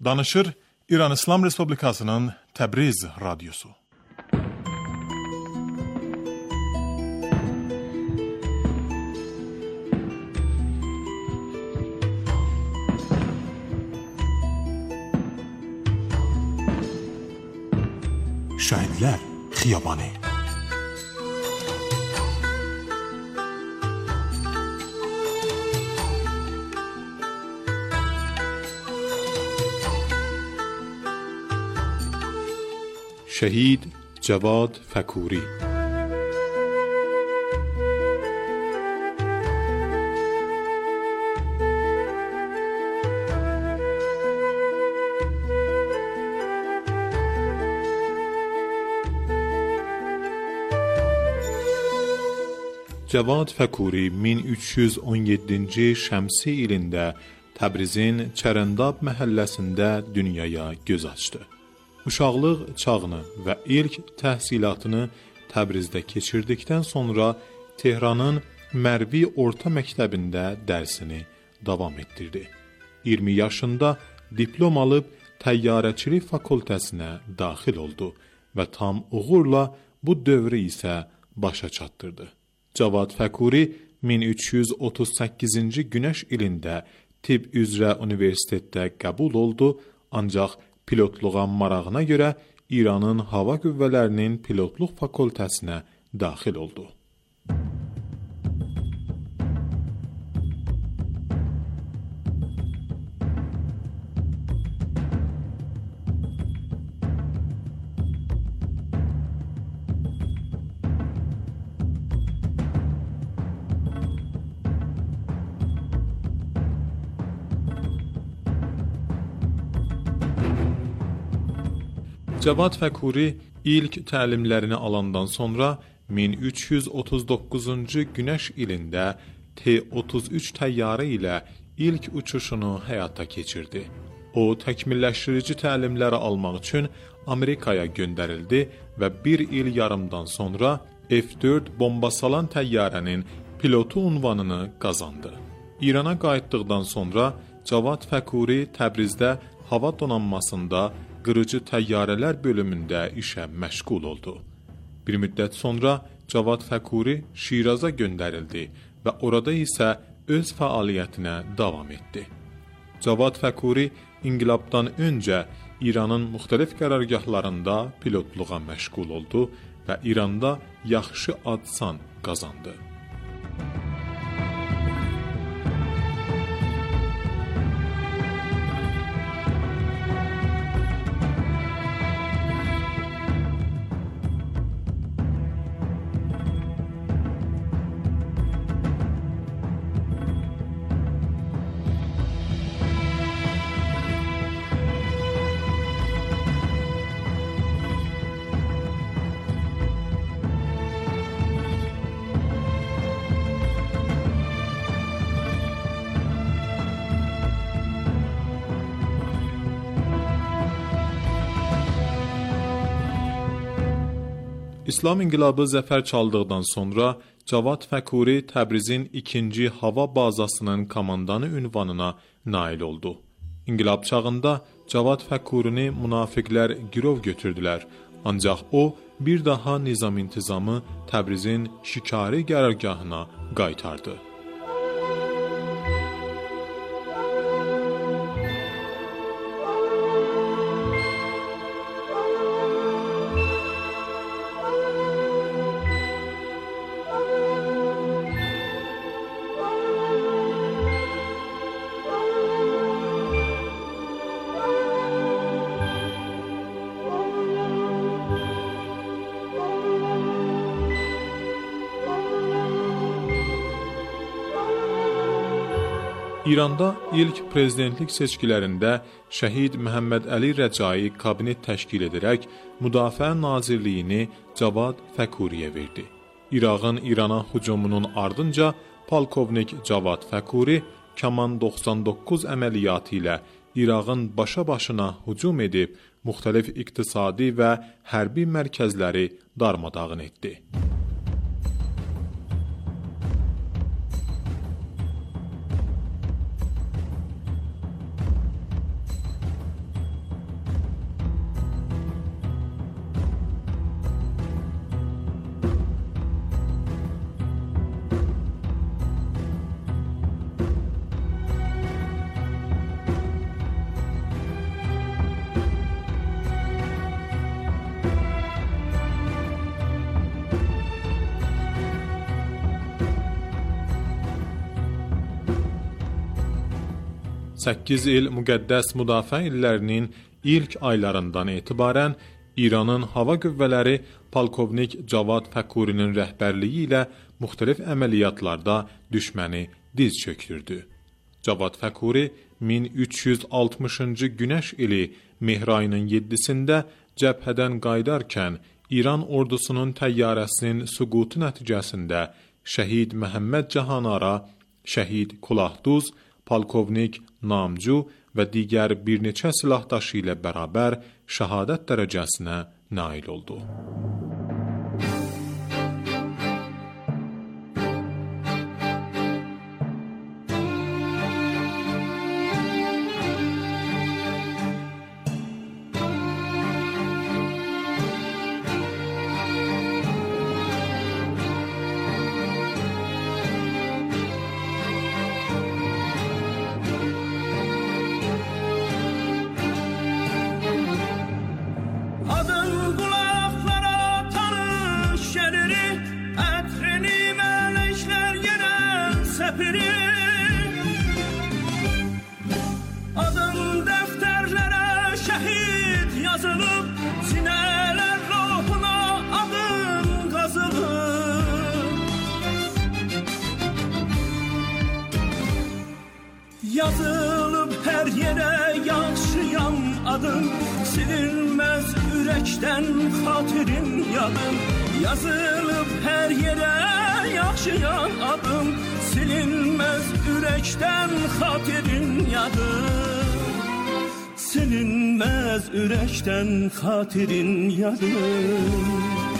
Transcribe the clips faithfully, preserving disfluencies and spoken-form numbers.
Danışır İran İslam Respublikasının Təbriz Radyosu. Şəhidlər Xiyabanı. شهید جواد فکوری. Cavad Fəkuri min üç yüz on yeddinci şəmsi ilində Təbrizin Çərəndab məhəlləsində dünyaya göz açdı. Uşaqlıq çağını və ilk təhsilatını Təbrizdə keçirdikdən sonra Tehranın Mərvi Orta Məktəbində dərsini davam etdirdi. iyirmi yaşında diplom alıb təyyarəçilik fakültəsinə daxil oldu və tam uğurla bu dövrü isə başa çatdırdı. Cavad Fəkuri min üç yüz otuz səkkizinci Günəş ilində tibb üzrə universitetdə qəbul oldu, ancaq pilotluğa marağına görə İranın Hava Qüvvələrinin Pilotluq Fakültəsinə daxil oldu. Cavad Fəkuri ilk təlimlərini alandan sonra min üç yüz otuz doqquzuncu Günəş ilində T otuz üç təyyarə ilə ilk uçuşunu həyata keçirdi. O, təkmilləşdirici təlimləri almaq üçün Amerikaya göndərildi və bir il yarımdan sonra F dörd bombasalan təyyarənin pilotu unvanını qazandı. İrana qayıtdıqdan sonra Cavad Fəkuri Təbrizdə hava donanmasında qırıcı təyyarələr bölümündə işə məşğul oldu. Bir müddət sonra Cavad Fəkuri Şiraza göndərildi və orada isə öz fəaliyyətinə davam etdi. Cavad Fəkuri inqilabdan öncə İranın müxtəlif qərargahlarında pilotluğa məşğul oldu və İranda yaxşı ad-san qazandı. İslam inqilabı zəfər çaldıqdan sonra Cavad Fəkuri Təbrizin ikinci hava bazasının komandanı ünvanına nail oldu. İnqilab çağında Cavad Fəkurini münafiqlər girov götürdülər, ancaq o bir daha nizam-intizamı Təbrizin Şikari qərargahına qaytardı. İranda ilk prezidentlik seçkilərində şəhid Məhəmməd Əli Rəcai kabinet təşkil edərək Müdafiə Nazirliyini Cavad Fəkuriyə verdi. İraqın İrana hücumunun ardınca polkovnik Cavad Fəkuri Kaman doxsan doqquz əməliyyatı ilə İraqın başa-başına hücum edib müxtəlif iqtisadi və hərbi mərkəzləri darmadağın etdi. səkkiz il müqəddəs müdafiə illərinin ilk aylarından etibarən İranın hava qüvvələri polkovnik Cavad Fəkurinin rəhbərliyi ilə müxtəlif əməliyyatlarda düşməni diz çökdürdü. Cavad Fəkuri min üç yüz altmışıncı günəş ili mehr ayının yeddisində cəbhədən qayıdarkən İran ordusunun təyyarəsinin süqutu nəticəsində şəhid Məhəmməd Cahanara, şəhid Kulahduz, polkovnik Namcu və digər bir neçə silahdaşı ilə bərabər şəhadət dərəcəsinə nail oldu. Yazılıb hər yerə yaxşıyam adım, silinməz ürəkdən xatirin yadım. Yazılıb hər yerə yaxşıyam adım, silinməz ürəkdən xatirin yadım. Silinməz ürəkdən xatirin yadım.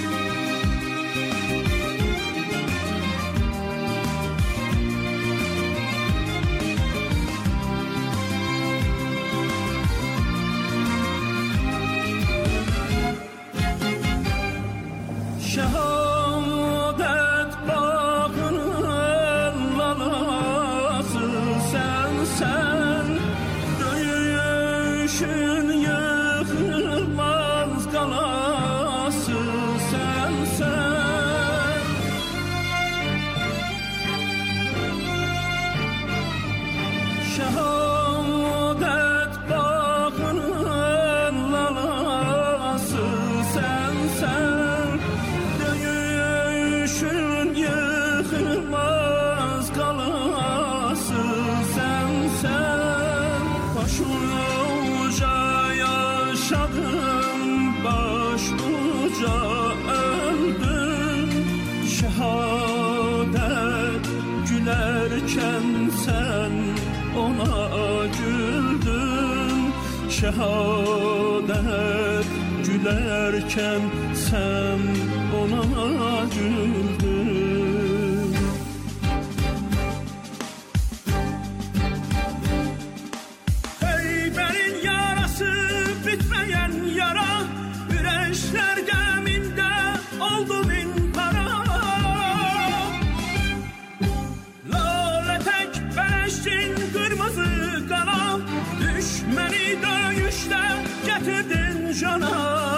Şehadet gülerken sen ona güldün. Heyberin yarası bitmeyen yara, güreşler geminde oldu bin para. Lale tek beştin kırmızı kana, düşmeni dövüşte getirdin cana.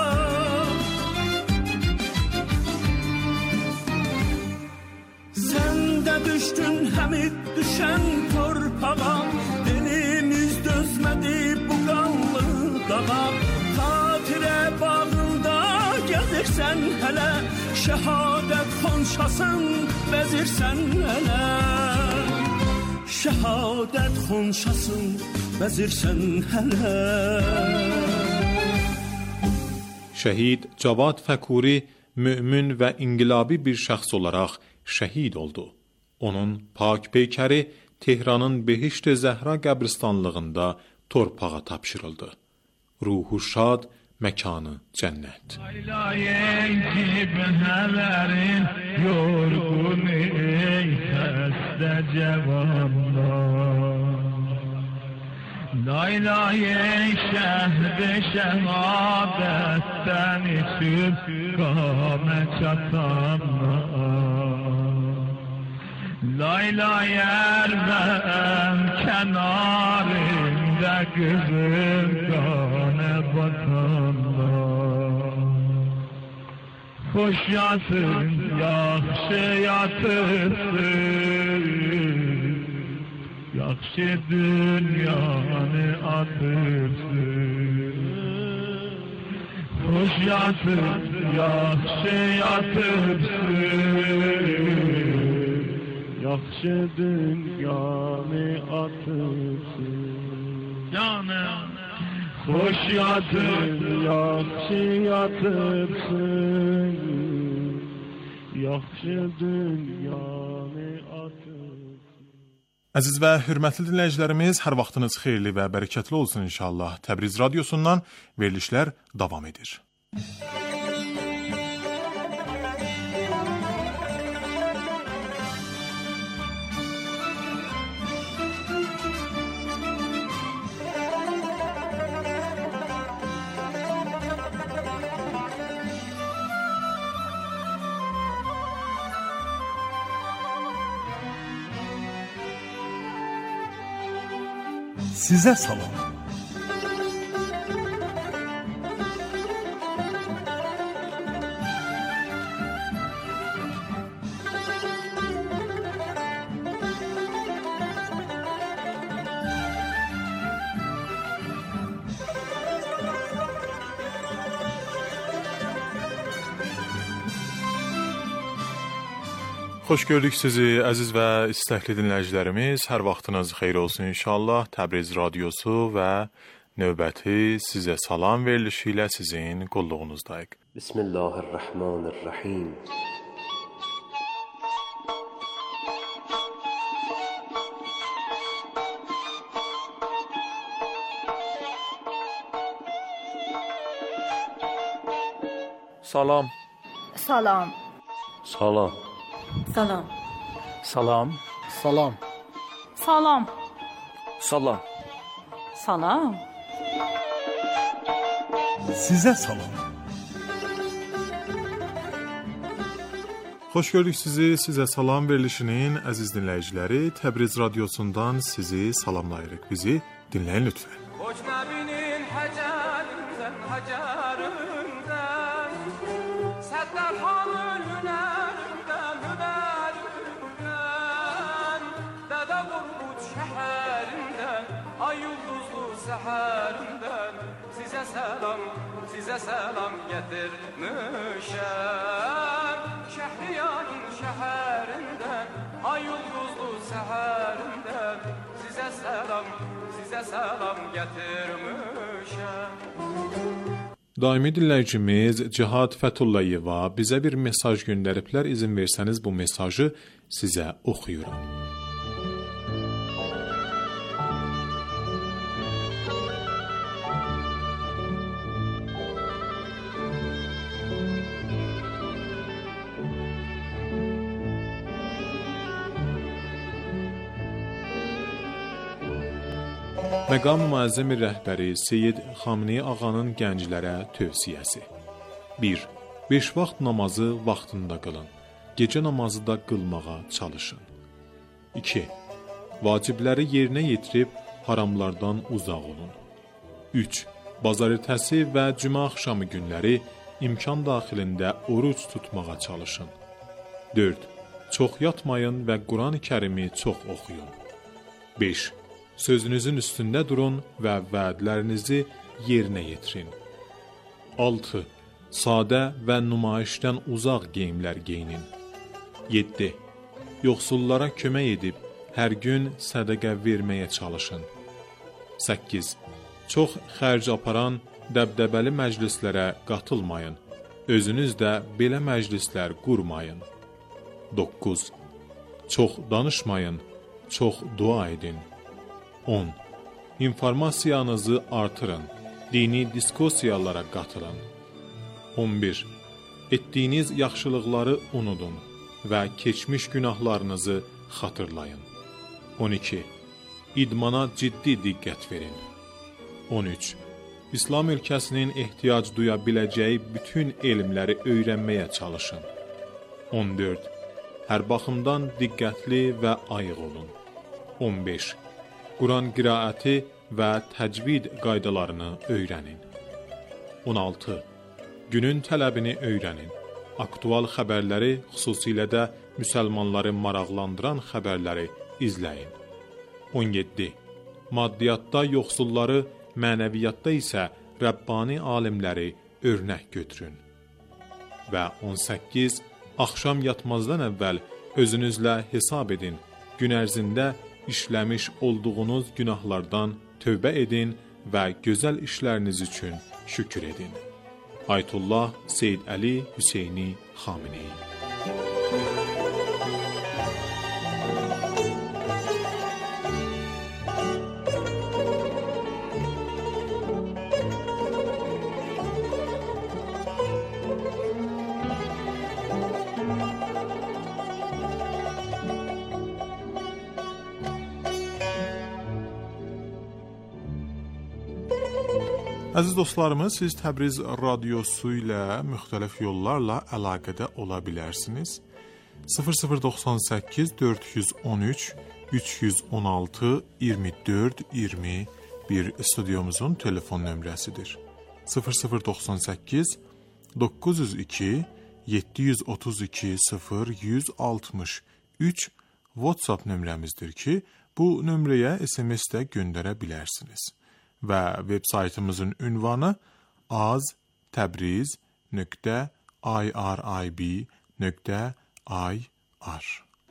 Sen de düştün hemit düşen torpağa, dilimiz dözmedi bu kanlı dağa. Hatire bağında gezirsen hele, şehadet xonçasın bezirsen hele. Şehadet xonçasın bezirsen hele. Şəhid Cavad Fəkuri mümin və inqilabi bir şəxs olaraq şəhid oldu. Onun pak peykəri Tehranın Behişt-i Zəhra qəbristanlığında torpağa tapşırıldı. Ruhu şad, məkanı cənnət. Laylay şehri şehadetten içip kâme çatanlar. Laylay erben kenarında kızım kâne batanlar. Hoş yatın, yaxşı yatırsın, yaxşı dünyanı atırsın. Hoş yatıp, yaxşı yatırsın. Yaxşı dünyanı atırsın. Canım. Hoş yatıp, yaxşı yatırsın. Yaxşı dünyanı atırsın. Əziz və hörmətli dinləyicilərimiz, hər vaxtınız xeyirli və bərəkətli olsun inşallah. Təbriz radiosundan verilişlər davam edir. Sizə salam. Xoş gördük sizi, əziz və istəkli dinləyicilərimiz. Hər vaxtınız xeyir olsun inşallah. Təbriz radiosu və növbəti sizə salam verilişi ilə sizin qulluğunuzdayıq. Bismillahirrahmanirrahim. Salam. Salam. Salam. Salam. Salam. Salam. Salam. Salam. Salam. Sizə salam. Xoş gördük sizi, sizə salam verilişinin əziz dinləyiciləri. Təbriz radiosundan sizi salamlayırıq. Bizi dinləyin lütfən. Hoş Nəbinin həcərindən, həcərindən, Səttarxanın hünərindən, hünərindən, Dədə Qorqud şəhərindən, ay ulduzlu səhərindən, sizə səlam, sizə səlam gətirmişəm. Şəhriyarın şəhərindən, ay ulduzlu səhərindən, sizə səlam, sizə səlam gətirmişəm. Daimi dinləyicimiz Cihad Fətullayeva bizə bir mesaj göndəriblər. İzin versəniz bu mesajı sizə oxuyuram. Məqam Müəzzəmi rəhbəri Seyyid Xamenei ağanın gənclərə tövsiyəsi. bir. Beş vaxt namazı vaxtında qılın. Gecə namazı da qılmağa çalışın. iki. Vacibləri yerinə yetirib haramlardan uzaq olun. üç. Bazar ertəsi və cümə axşamı günləri imkan daxilində oruc tutmağa çalışın. dörd. Çox yatmayın və Quran-ı Kərimi çox oxuyun. beş. Sözünüzün üstündə durun və vədlərinizi yerinə yetirin. altı. Sadə və nümayişdən uzaq geyimlər geyinin. yeddi. Yoxsullara kömək edib hər gün sədəqə verməyə çalışın. səkkiz. Çox xərc aparan dəbdəbəli məclislərə qatılmayın. Özünüz də belə məclislər qurmayın. doqquz. Çox danışmayın, çox dua edin. on. İnformasiyanızı artırın. Dini diskussiyalara qatılın. on bir. Etdiyiniz yaxşılıqları unudun və keçmiş günahlarınızı xatırlayın. on iki. İdmana ciddi diqqət verin. on üç. İslam ölkəsinin ehtiyac duya biləcəyi bütün elmləri öyrənməyə çalışın. on dörd. Hər baxımdan diqqətli və ayıq olun. on beş. Quran qiraəti və təcvid qaydalarını öyrənin. on altı. Günün tələbini öyrənin. Aktual xəbərləri, xüsusilə də müsəlmanları maraqlandıran xəbərləri izləyin. on yeddi. Maddiyyatda yoxsulları, mənəviyyatda isə Rəbbani alimləri örnək götürün. Və on səkkiz. Axşam yatmazdan əvvəl özünüzlə hesab edin. Gün ərzində işləmiş olduğunuz günahlardan tövbə edin və gözəl işləriniz üçün şükür edin. Ayətullah Seyyid Əli Hüseyni Xameneyi. Əziz dostlarımız, siz Təbriz radiosu ilə müxtəlif yollarla əlaqədə ola bilərsiniz. sıfır sıfır doxsan səkkiz dörd yüz on üç üç yüz on altı iyirmi dörd iyirmi bir studiyomuzun telefon nömrəsidir. sıfır sıfır doxsan səkkiz doqquz yüz iki yeddi yüz otuz iki sıfır yüz altmış üç WhatsApp nömrəmizdir ki, bu nömrəyə S M S də göndərə bilərsiniz. Və veb saytımızın ünvanı az təbriz nöqtə irib nöqtə ir.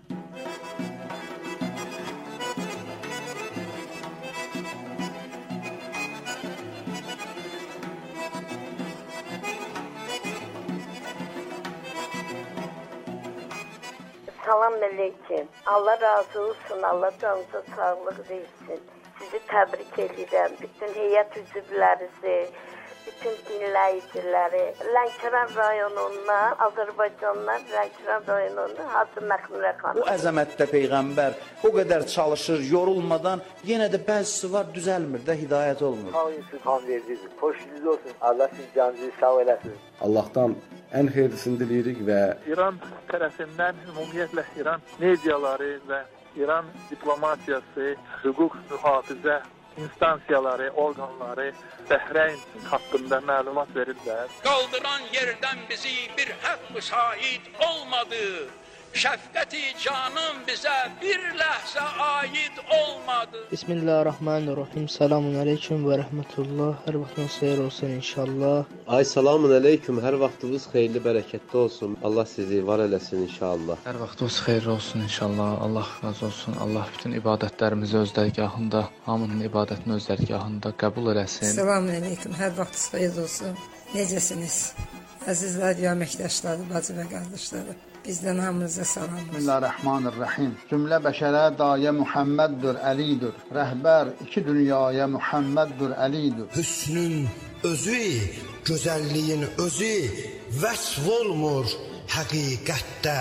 Salam aleyküm. Allah razı olsun. Allah canınıza sağlıq versin. Sizi təbrik edirəm. Bütün heyət üzvlərinizi, bütün dinləyiciləri, Lənkəran rayonundan, Azərbaycandan Lənkəran rayonundan Hacı Məxmurə xanım. Bu əzəmətdə Peyğəmbər o qədər çalışır, yorulmadan, yenə də bəzisi var, düzəlmir də, hidayət olmur. Hamı Sultan vericidir. Xoşunuz olsun. Allah siz canınızı sağ eləsin. Allah'tan en hayırlısını dileyirik ve İran tərəfindən ümumiyyətlə İran mediaları və İran diplomatiyası, hüquq mühafizə instansiyaları, orqanları Bəhreyn haqqında məlumat verirlər. Qaldıran yerdən bizi bir haqq müsait olmadı. Şəfqəti canım bizə bir ləhzə aid olmadı. Bismillahirrahmanirrahim. Selamun aleyküm və rəhmətullah. Hər vaxtınız xeyir olsun inşallah. Ay salamun aleyküm. Hər vaxtınız xeyirli, bərəkətli olsun. Allah sizi var eləsin inşallah. Hər vaxtınız xeyir olsun inşallah. Allah razı olsun. Allah bütün ibadətlərimizi öz dərgahında, hamının ibadətini öz dərgahında qəbul eləsin. Selamun aleyküm. Hər vaxtınız xeyir olsun. Necəsiniz? Əziz radio əməkdaşları, bacı və qardaşları. Bizdən hamınıza salam olsun. Bismillahirrahmanirrahim. Cümlə bəşərə dayə Muhammeddur, Əlidir. Rəhbər iki dünyaya Muhammeddur, Əlidir. Hüsnün özü, gözəlliyin özü vəsf olmur həqiqətdə.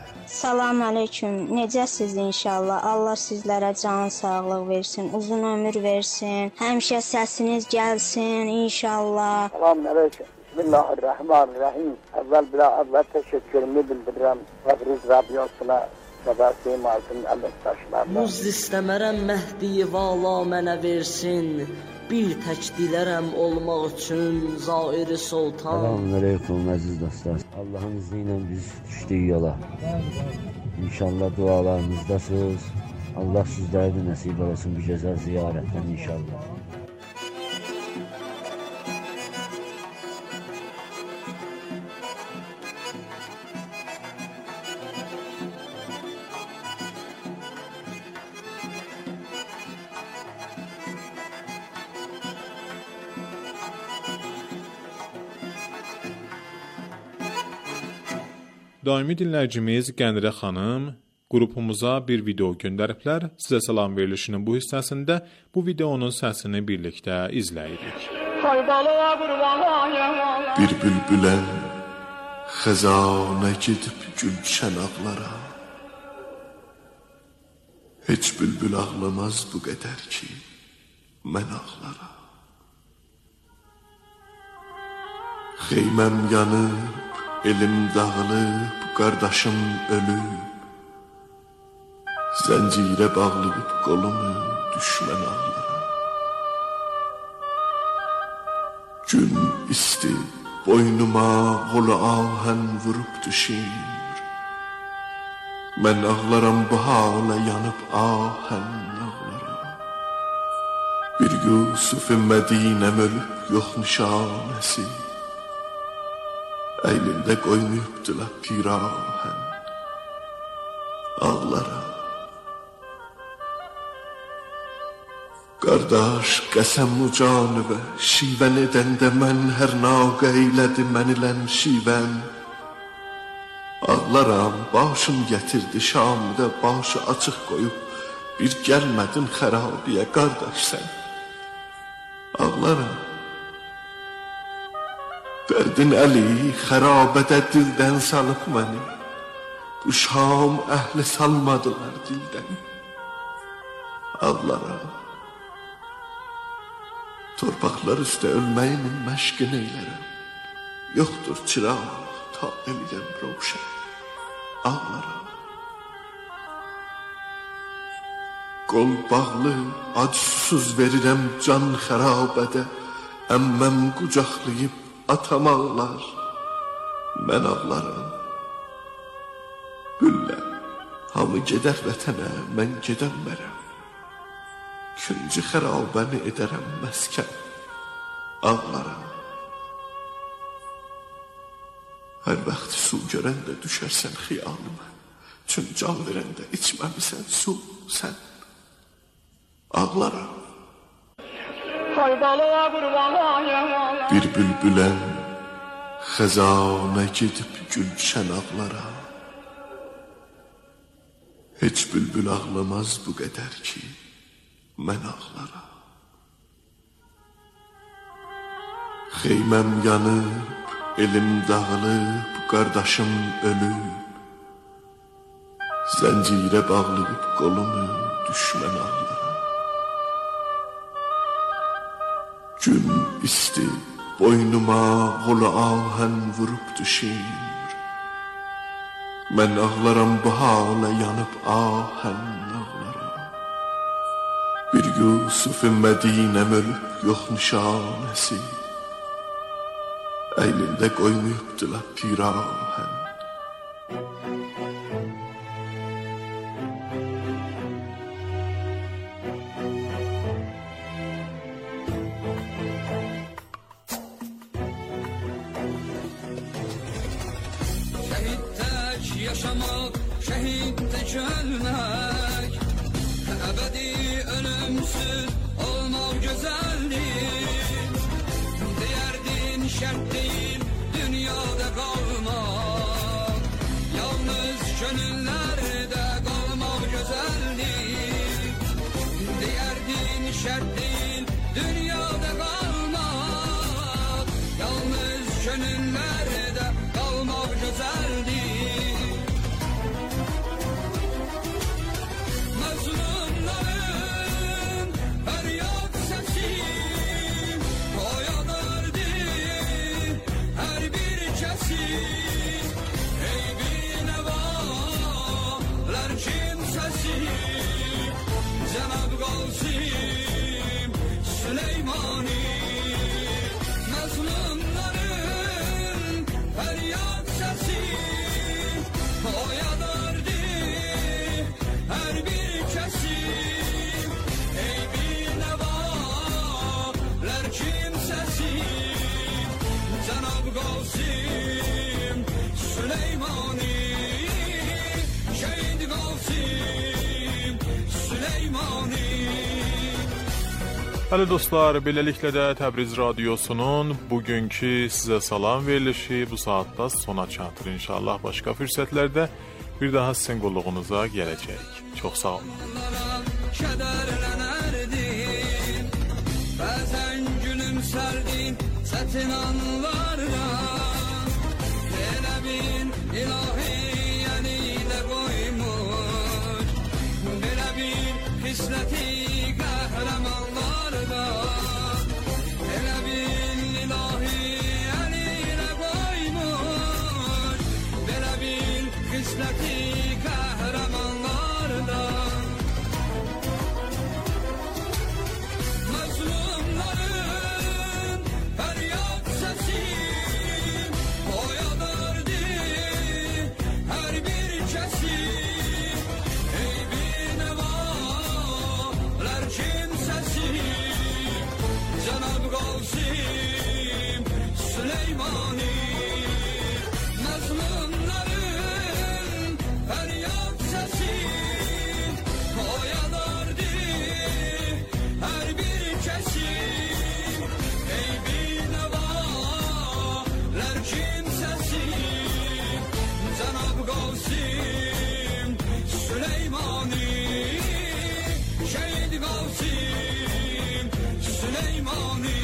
Salam aleyküm. Necəsiz inşallah? Allah sizlərə can sağlıq versin, uzun ömür versin. Həmişə səsiniz gəlsin inşallah. Salam aleyküm. Bismillahirrahmanirrahim. Əvvəl bir əvvəl təşəkkürümü bildirirəm Təbriz radiosuna və də Seymaltın əməkdaşlarına. Muz istəmərəm Məhdi vala mənə versin. Bir tək dilərəm olmaq üçün Zairi Sultan. Selamun aleyküm əziz dostlar. Allah'ın izni ilə biz düşdük yola. İnşallah dualarınızdasınız. Allah sizlərə də nəsib olsun bu gözəl ziyarətdən inşallah. Daimi dinləyicimiz Qənirə xanım qrupumuza bir video göndəriblər. Sizə salam verilişinin bu hissəsində bu videonun səsini birlikdə izləyirik. Bir bülbülə xəzanə gedib gülşən ağlara. Heç bülbül ağlamaz bu qədər ki, mən ağlara. Xeyməm yanıb, elim dağılıb, qardaşım ölüb. Zəncirə bağlayıb qolumu düşmən ağlara. Gün isti, boynuma qolu ahən vurub düşür. Mən ağlaram bu halə yanıb ahən ağlara. Yusuf Mədinəm ölüb yox nişanəsi, əylində qoymayıbdılar pirahən, ağlaram. Qardaş qəsəmlu canıvə şivən edəndə mən hər naqə eylədi mən ilən şivən, ağlaram. Başım gətirdi Şamda başı açıq qoyub, bir gəlmədin xərabiyə qardaş sən, ağlaram. Dərdin əli xərabədə dildən salıb məni, bu Şam əhli salmadılar dildən, ağlaram. Torpaqlar üstə ölməyimin məşqin eylərəm, yoxdur çıraq ta eləyəm roşən, ağlaram. Qol bağlı acısız verirəm can xərabədə, əmməm qucaqlayıb atam ağlar, mən ağlaram. Güllə, hamı gedər vətənə, mən gedəmmərəm, küncü xərabəni edərəm məskən, ağlaram. Hər vaxt su görəndə düşərsən xiyalıma, çün can verəndə içməmisən su sən, ağlaram. Bir bülbüləm xəzanə gedib gülşən ağlaram. Heç bülbül ağlamaz bu qədər ki, mən ağlaram. Xeyməm yanıb, elim dağılıb, qardaşım ölüb, zəncirə bağlayıb qolumu düşmən ağlaram. Gün isti boynuma qolu ahən vurub düşür, mən ağlaram bu halə yanıb ahən ağlaram. Bir Yusuf Mədinəm ölüb yox nişanəsi, əylində qoymayıbdılar pirahən. Şəhidtək yaşamaq, şəhidtək ölmək, əbədi ölümsüz olmaq gözəldir. Deyərdin şərt deyil dünyada qalmaq, yalnız gönüllərdə qalmaq gözəldir. Deyərdin şərt deyil dünyada qalmaq, yalnız gönüllərdə qalmaq gözəldir. Məzlumların fəryad səsi oyanırdı hər bir kəsi. Ey binəvalar kimsəsi, Cənab Qasim Süleymani. Məzlumların fəryad səsi oyanırdı hər bir kəsi. Ey binəvalar kimsəsi, Cənab Qasim Süleymani. Şəhid Qasim Süleymani. Hələ dostlar, beləliklə də Təbriz Radiosunun bugünkü sizə salam verilişi bu saatda sona çatır. İnşallah başqa fürsətlərdə bir daha sizin qulluğunuza gələcək. Çox sağ olun. Kədərlənərdin, bəzən gülümsərdin çətin anlarda. Elə bil ilahi əlilə qoymuş, belə bir xisləti qəhrəmanlarda. Elə bil ilahi əlilə qoymuş, belə bir xisləti qəhrəmanlarda. Məzlumların fəryad səsi Cenab-ı Gavsim Süleymani Mezlumların feryat sesi oyalardı her bir kesim. Ey binevaler kimsesi Cenab-ı Gavsim Süleymani Şehit Gavsim Süleymani.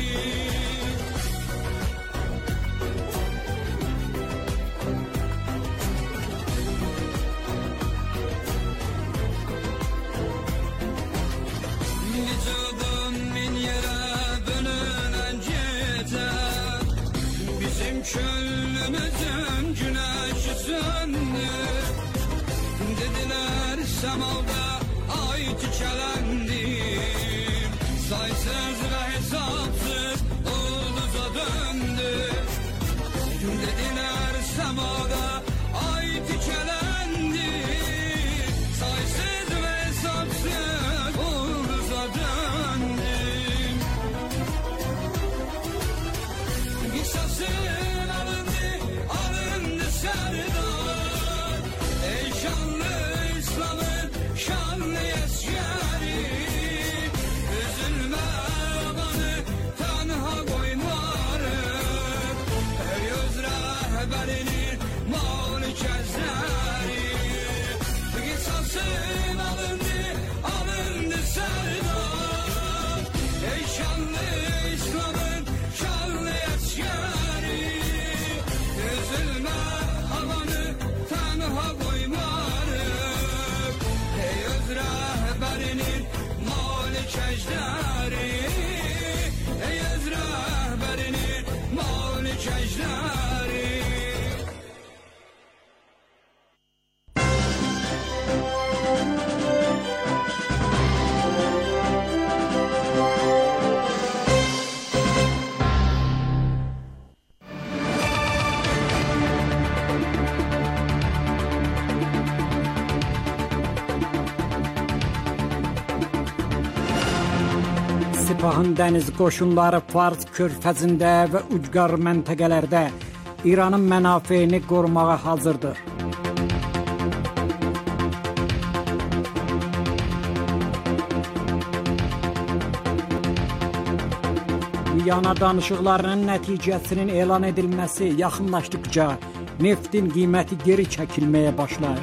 Vücudum min yere bölünen gece bizim köylümüzün güneşi söndü. Dediler semada ay tükelendim, saysız ve hesapsız ulduza döndü. Dediler semada ay tükelendi, saysız ve hesapsız ulduza döndüm. Kısasın alındı, alındı serdar, ey şanlı İslam'ın şanlı eşkeri. Üzülme bana tenha koymarım, ey öz rehberinin malik ezleri. Kısasın alındı, alındı serdar, ey şanlı İslam'ın şanlı eşkeri. Üzülme amanı tenha koymarım, ey öz rehberinin malik ejderi. Ey öz rehberinin malik ejderi. Sepahın dəniz qoşunları Fars körfəzində və ucqar məntəqələrdə İranın mənafeyini qorumağa hazırdır. Viyana danışıqlarının nəticəsinin elan edilməsi yaxınlaşdıqca neftin qiyməti geri çəkilməyə başlar.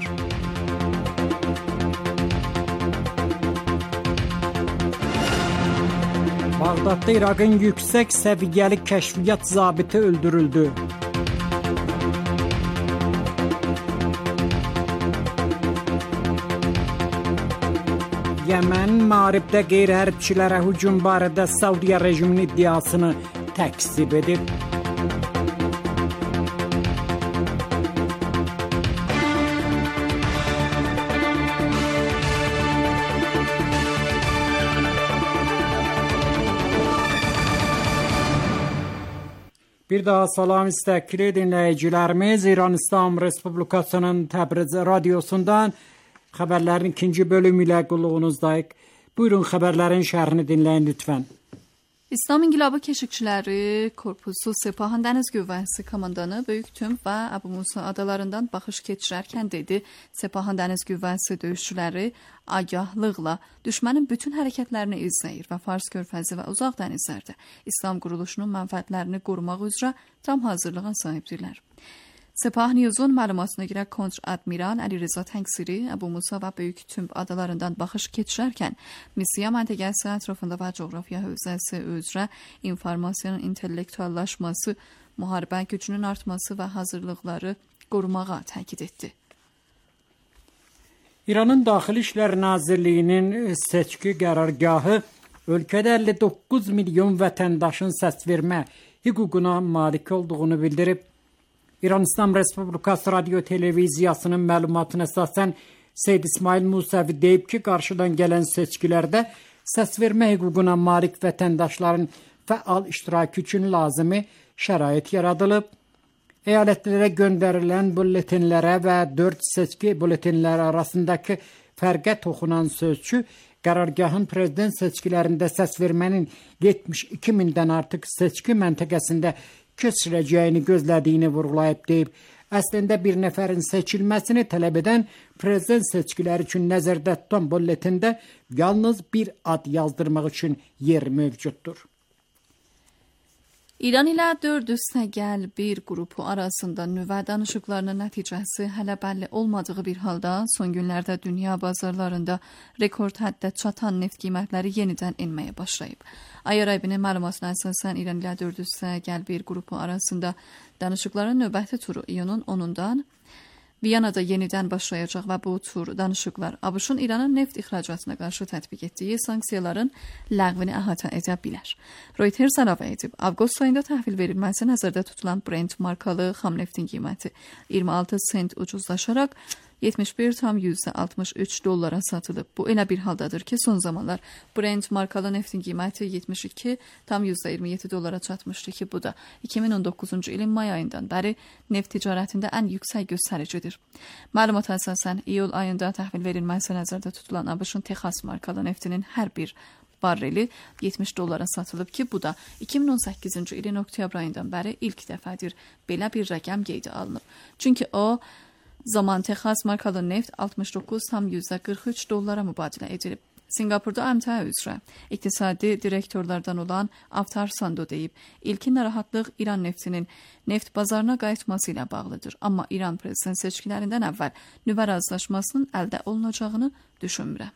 Bağdat'ta Irak'ın yüksek seviyeli keşfiyat zabiti öldürüldü. Yemen, Mağrib'de qeyri-hərbçilərə hücum barədə Saudiya rejiminin iddiasını təkzib edib. Bir daha salam istekli dinleyicilerimiz, İran İslam Respublikası'nın Təbriz radyosundan haberlerin ikinci bölümüyle qulluğunuzdayıq. Buyurun, haberlerin şerhini dinleyin lütfen. İslam İnqilabı Keşikçiləri Korpusu Sepahın Dəniz Qüvvəsi komandanı Böyük Tümb və Əbu Musa adalarından baxış keçirərkən dedi, Sepahın Dəniz Qüvvəsi döyüşçüləri agahlıqla düşmənin bütün hərəkətlərini izləyir və Fars körfəzi və uzaq dənizlərdə İslam quruluşunun mənfəətlərini qorumaq üzrə tam hazırlığa sahibdirlər. Sepah News'un məlumatına görə kontr-admiral Əli Reza Təngsiri Əbu Musa və Böyük Tümb adalarından baxış keçirərkən missiya məntəqəsi ətrafında və coğrafiya hövzəsi üzrə informasiyanın intellektuallaşması, müharibə gücünün artması və hazırlıqları qorumağa təkid etdi. İranın Daxili İşlər Nazirliyinin seçki qərargahı ölkədə əlli doqquz milyon vətəndaşın səs vermə hüququna malik olduğunu bildirib. İran İslam Respublikası Radyo Televiziyasının məlumatına əsasən Seyyid İsmail Musavi deyib ki, qarşıdan gələn seçkilərdə səs vermə hüququna malik vətəndaşların fəal iştirakı üçün lazımi şərait yaradılıb. Əyalətlərə göndərilən bulletinlərə və dörd seçki bulletinləri arasındakı fərqə toxunan sözçü qərargahın prezident seçkilərində səs vermənin yetmiş iki mindən artıq seçki məntəqəsində keçirəcəyini gözlədiyini vurğulayıb deyib. Əslində bir nəfərin seçilməsini tələb edən prezident seçkiləri üçün nəzərdə tutan bulletində yalnız bir ad yazdırmaq üçün yer mövcuddur. İran ilə dörd üstəgəl bir qrupu arasında nüvə danışıqlarının nəticəsi hələ bəlli olmadığı bir halda son günlərdə dünya bazarlarında rekord həddə çatan neft qiymətləri yenidən enməyə başlayıb. Ayarayibinin məlumatına əsasən İran ilə dörd üstəgəl bir qrupu arasında danışıqların növbəti turu iyunun onundan Viyanada yenidən başlayacaq və bu tur danışıqlar ABŞ-ın İranın neft ixracatına qarşı tətbiq etdiyi sanksiyaların ləğvini əhatə edə bilər. Reuters əlavə edib, avqust ayında təhvil verilməsi nəzərdə tutulan Brent markalı xam neftin qiyməti iyirmi altı sent ucuzlaşaraq yetmiş bir tam yüzdə altmış üç dollara satılıb. Bu elə bir haldadır ki, son zamanlar Brent markalı neftin qiyməti yetmiş iki tam yüzdə iyirmi yeddi dollara çatmışdı ki, bu da iki min on doqquzuncu ilin may ayından bəri neft ticarətində ən yüksək göstəricidir. Məlumata əsasən iyul ayında təhvil verilməsi nəzərdə tutulan ABŞ-ın Texas markalı neftinin hər bir barreli yetmiş dollara satılıb ki, bu da iki min on səkkizinci ilin oktyabr ayından bəri ilk dəfədir belə bir rəqəm qeydə alınıb. Çünki o zaman Texas markalı neft altmış doqquz tam yüzdə qırx üç dollara mübadilə edilib. Singapurda M T A üzrə iqtisadi direktorlardan olan Avtar Sando deyib, ilkin narahatlıq İran neftinin neft bazarına qayıtması ilə bağlıdır. Amma İran prezident seçkilərindən əvvəl nüvə razılaşmasının əldə olunacağını düşünmürəm.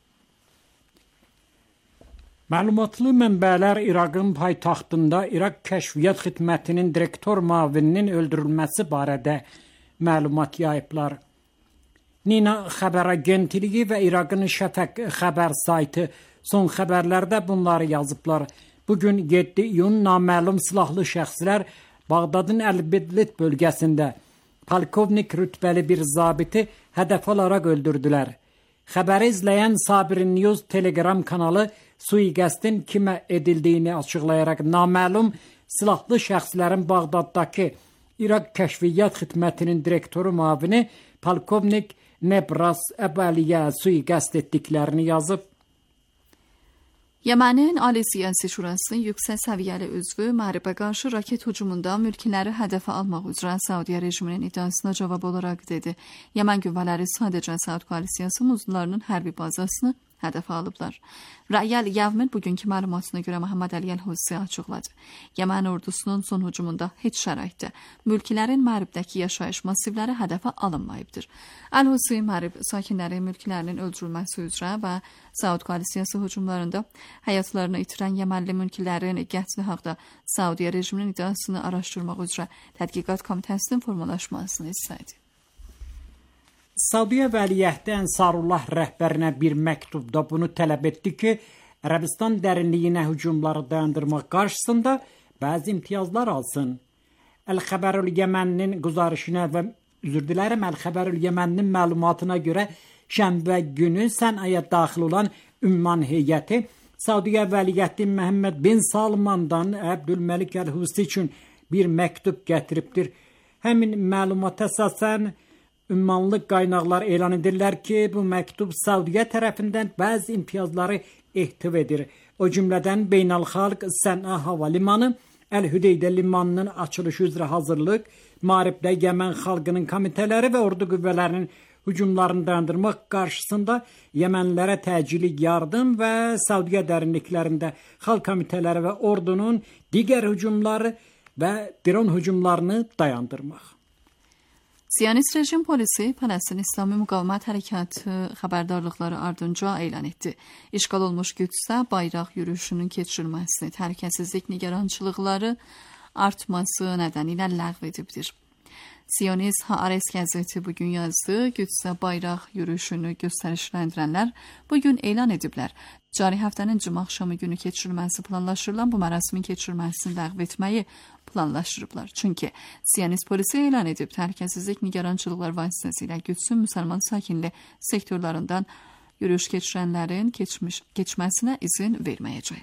Məlumatlı mənbələr İraqın paytaxtında İraq Kəşfiyyat Xidmətinin direktor müavininin öldürülməsi barədə məlumat yayıblar. Nina xəbər agentliyi və İraqın Şəfəq xəbər saytı son xəbərlərdə bunları yazıblar. Bugün yeddi iyun naməlum silahlı şəxslər Bağdadın Əl-Bidlit bölgəsində polkovnik rütbəli bir zabiti hədəf alaraq öldürdülər. Xəbəri izləyən Sabirin News Telegram kanalı sui-qəsdin kimə edildiyini açıqlayaraq naməlum silahlı şəxslərin Bağdaddakı İraq Kəşfiyyat Xidmətinin direktoru müavini polkovnik Nebras Əbəliyə sui-qəsd etdiklərini yazıb. Yemenin Ali Siyasi Şurasının yüksək səviyyəli üzvü Məribə qarşı raket hücumunda mülkiləri hədəfə almaq üzrə Saudiya rejiminin iddiasına cavab olaraq dedi. Yemen qüvvələri sadəcə Saud koalisiyası uzvlarının hərbi bazasını hədəfə alıblar. Rəyəl Yavmin bugünkü məlumatına görə Məhəmməd Əli Əl-Hussi açıqladı. Yemen ordusunun son hücumunda heç şəraitdə mülkilərin Məribdəki yaşayış massivləri hədəfə alınmayıbdır. Əl-Hussi Mərib sakinləri mülkilərinin öldürülməsi üzrə və Saud koalisiyası hücumlarında həyatlarını itirən Yemenli mülkilərin qətli haqda Saudiya rejiminin iddiasını araşdırmaq üzrə tədqiqat komitəsinin formalaşmasını istədi. Saudiya vəliəhdi Ənsarullah rəhbərinə bir məktubda bunu tələb etdi ki, Ərəbistan dərinliyinə hücumları dayandırmaq qarşısında bəzi imtiyazlar alsın. Əl-Xəbərül Yəmənnin quzarışına və üzr dilərəm, Əl-Xəbərül Yəmənnin məlumatına görə şənbə günü Sənaya daxil olan ümman heyəti Saudiya vəliəhdi Məhəmməd bin Salmandan Əbdülməlik Əl-Husi üçün bir məktub gətiribdir. Həmin məlumata əsasən ümmanlıq qaynaqlar elan edirlər ki, bu məktub Saudiya tərəfindən bəzi imtiyazları ehtiv edir. O cümlədən Beynəlxalq Səna Hava Limanı, Əl-Hüdeydə limanının açılışı üzrə hazırlıq, Məribdə Yemen xalqının komitələri və ordu qüvvələrinin hücumlarını dayandırmaq qarşısında Yemenlərə təcili yardım və Saudiya dərinliklərində xalq komitələri və ordunun digər hücumları və dron hücumlarını dayandırmaq. Siyonist rejim polisi Pələstin İslami Müqavimət Hərəkatı xəbərdarlıqları ardınca elan etdi. İşğal olmuş Qüdsdə bayraq yürüyüşünün keçirilməsini təhlükəsizlik nigarançılıqları artması nedeniyle ləğv edibdir. Siyonist Haaretz qəzeti bugün yazdı. Qüdsdə bayraq yürüyüşünü göstərişləndirənlər bugün elan ediblər. Cari həftənin cümə axşamı günü keçirilməsi planlaşdırılan bu mərasimin keçirilməsini ləğv etməyi planlaşdırıblar. Çünki Siyonist polisi elan edib təhlükəsizlik nigarançılıqlar vasitəsilə Qüdsün müsəlman sakinli sektorlarından yürüyüş keçirənlərin keçmiş, keçməsinə izin verməyəcək.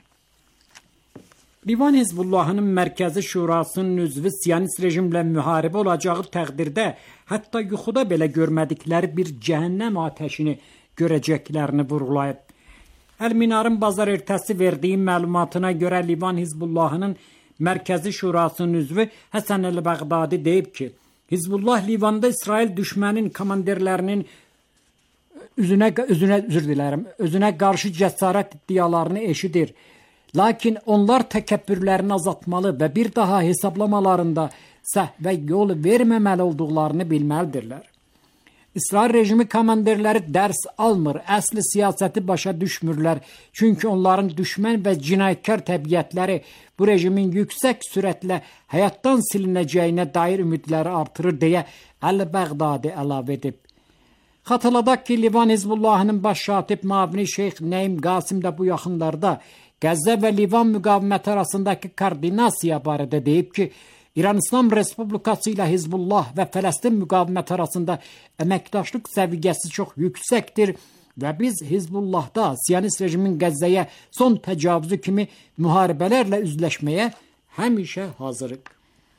Livan Hizbullahının Mərkəzi Şurasının üzvü Siyonist rejimlə müharibə olacağı təqdirdə hətta yuxuda belə görmədikləri bir cəhənnəm atəşini görəcəklərini vurğulayıb. El-Minar'ın bazar ertəsi verdiyi məlumatına görə Livan Hizbullahının Mərkəzi Şurasının üzvü Həsən el-Bəğdadi deyib ki, Hizbullah Livanda İsrail düşmənin komandirlərinin üzünə, üzünə, üzr dilərim, özünə qarşı cəsarət iddialarını eşidir. Lakin onlar təkəbbürlərini azaltmalı və bir daha hesablamalarında səhvə yol verməməli olduqlarını bilməlidirlər. İsrail rejimi komandirləri dərs almır, əsli siyasəti başa düşmürlər. Çünki onların düşmən və cinayətkar təbiətləri bu rejimin yüksək sürətlə həyatdan silinəcəyinə dair ümidləri artırır deyə El-Bəğdadi əlavə edib. Xatırladaq ki, Livan Hizbullahının baş katib mavini Şeyx Nəim Qasim də bu yaxınlarda Qəzza və Livan müqaviməti arasındakı koordinasiya barədə deyib ki, İran İslam Respublikası ilə Hizbullah və Fələstin müqaviməti arasında əməkdaşlıq səviyyəsi çox yüksəkdir və biz Hizbullahda Siyonist rejimin Qəzzəyə son təcavüzü kimi müharibələrlə üzləşməyə həmişə hazırıq.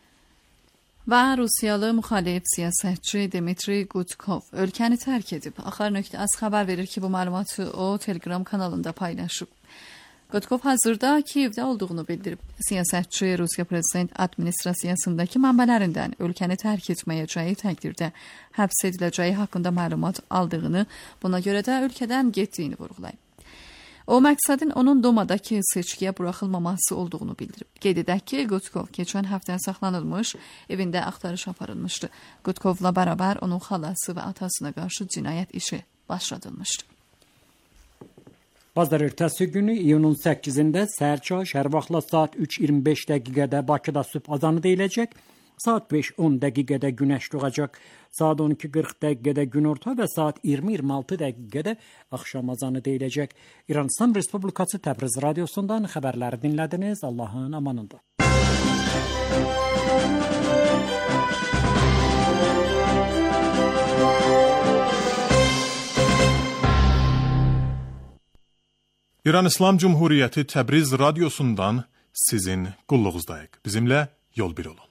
Və Rusiyalı müxalif siyasətçi Dmitri Gudkov ölkəni tərk edib. Axar nöqtə az xəbər verir ki, bu məlumatı o Telegram kanalında paylaşıb. Gudkov hazırda Kiyevdə olduğunu bildirib. Siyasətçi Rusiya prezident administrasiyasındakı mənbələrindən ölkəni tərk etməyəcəyi təqdirdə həbs ediləcəyi haqqında məlumat aldığını, buna görə də ölkədən getdiyini vurğulayıb. O məqsədin onun Dumadakı seçkiyə buraxılmaması olduğunu bildirib. Qeyd edək ki, Gudkov keçən həftə saxlanılmış, evində axtarış aparılmışdı. Gudkovla bərabər onun xalası və atasına qarşı cinayət işi başladılmışdı. Bazar ertəsi günü iyunun səkkizində səhər çağı şəhər vaxtla saat üç iyirmi beş dəqiqədə Bakıda sübh azanı deyiləcək. Saat beş on dəqiqədə günəş doğacaq. Saat on iki qırx dəqiqədə günorta və saat iyirmi iyirmi altı dəqiqədə axşam azanı deyiləcək. İran İslam Respublikası Təbriz radiosundan xəbərləri dinlədiniz. Allahın amanında. İran İslam Cumhuriyyəti Təbriz radiosundan sizin qulluğuzdayıq. Bizimlə yol bir olun.